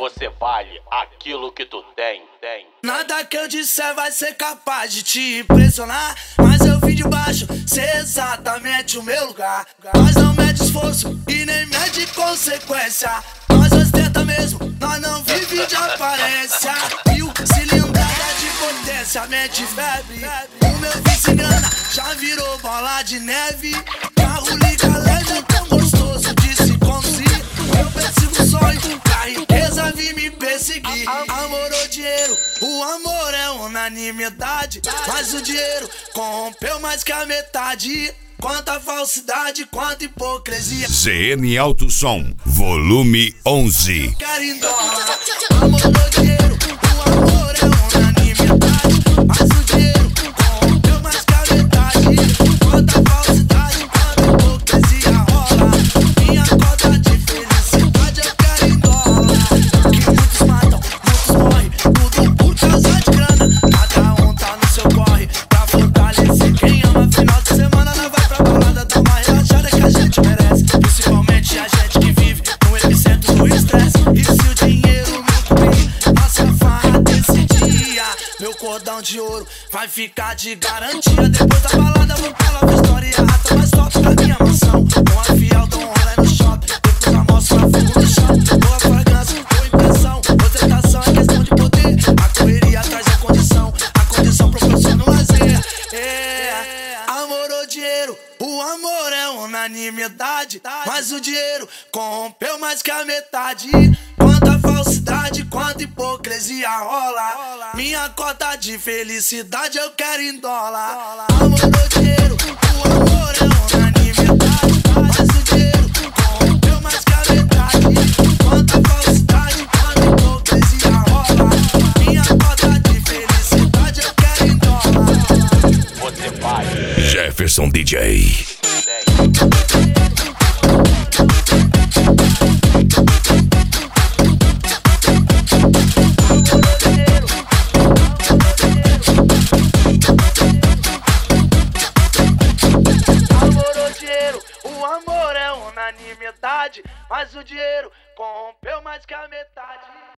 Você vale aquilo que tu tem. Nada que eu disser vai ser capaz de te impressionar, mas eu vim de baixo, sei exatamente o meu lugar. Nós não mede esforço e nem mede consequência. Nós ostenta mesmo, nós não vive de aparência. Mil cilindrada de potência, mente febre. O meu vice grana já virou bola de neve. Carro liga leve, tão gostoso de se conduzir. Eu persigo o sonho, a riqueza vim me perseguir. Amor ou dinheiro, o amor é unanimidade, mas o dinheiro corrompeu mais que a metade. Quanta falsidade, quanta hipocrisia. ZN Alto Som, volume 11. Quero em dólar. Amor ou dinheiro, o amor é unanimidade, mas o dinheiro corrompeu mais que a metade. Quanta falsidade, quanta hipocrisia rola. Minha cota de felicidade eu quero em dólar. Que muitos matam, muitos morrem, tudo por causa de grana. Cada um tá no seu corre pra fortalecer quem ama. Final de semana nós vai pra balada, dá uma relaxada que a gente merece. Principalmente a gente que vive no epicentro do estresse. E se o dinheiro não cobrir nossa farra desse dia, meu cordão de ouro vai ficar de garantia. Depois da balada vou pra Nova História, rata mais top da minha mansão. Com a fiel dou um rolê no shopping, depois almoço na fogo no chão. Boa fragrância, boa impressão, ostentação é questão de poder. A correria traz a condição proporciona o lazer. Amor ou dinheiro, o amor é unanimidade, mas o dinheiro corrompeu mais que a metade. Quanta falsidade, quanta hipocrisia rola. Minha cota de felicidade eu quero em dólar. Amor ou dinheiro, o amor é unanimidade, mas o dinheiro corrompeu mais que a metade. Quanta falsidade, quanta hipocrisia rola. Minha cota de felicidade eu quero em dólar. Você vale. Jefferson DJ. O amor é unanimidade, mas o dinheiro corrompeu mais que a metade.